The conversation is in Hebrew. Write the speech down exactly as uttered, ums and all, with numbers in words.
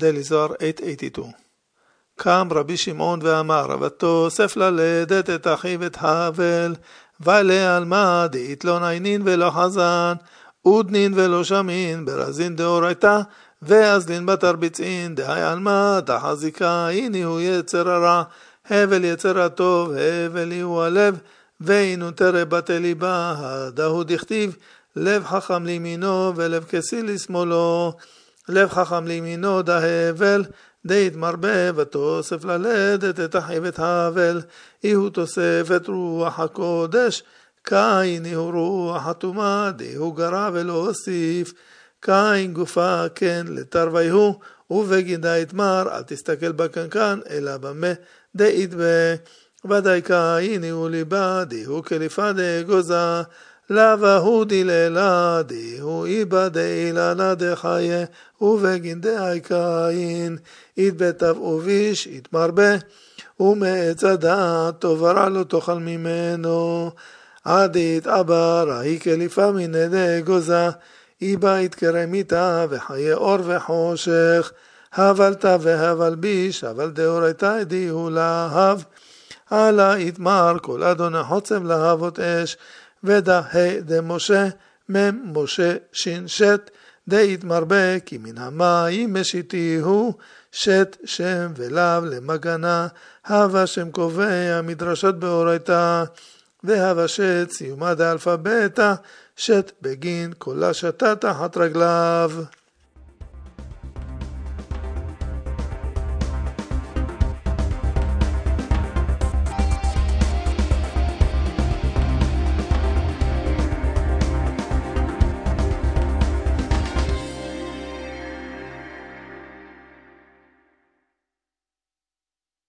Daily Zohar eight eighty-two. קם רבי שמעון ואמר, ותוסף ללדת את אחיו את האבל, ולעלמא דאית לא ניינין ולא חזן, אודנין ולא שמין, ברזין דאורייתא, ואזלין בתרביצין, דהי עלמא תחזיקה, הנה הוא יצר הרע, הבל יצר הטוב, הבל הוא הלב, ואינו תרא בתי ליבה, דהו דכתיב, לב חכם לימינו ולב כסיל לשמאלו, לב חכם לימינו דה הבל, דית מרבה ותוסף ללדת את אחיו את האבל, איהו תוסף את רוח הקודש, קין איהו רוח הטומאה, דהו גרע ולא הוסיף, קין גופה כן לתרוויהו, ובגידה יתמר, אל תסתכל בקנקן, אלא במה דאית בה, ודאי קין איהו ליבה, דהו כליפה דגוזה, לבה הוא דיללה, דהו איבא דאילנה דחיה, ובגין דהי קין, יתבטב וביש, יתמרבה, ומעץ הדעת, טוב ורע לא תאכל ממנו, עד יתעבר, ההיא כליפה מן דגוזה, איבא יתקרא מיתה, וחיי אור וחושך, הבלת והבל ביש, אבל דאורייתא הדיהו להב, עלה יתמר, כל אדוני חוצב להבות אש, ודה דמשה, מם משה שין שת, דית מרבה, כי מן המים משיתיהו, שת שם ולאו למגנה, הווה שם קובע מדרשות באורייתא, והווה שת סיומה דאלפא בטא, שת בגין, כולה שתה תחת רגליו.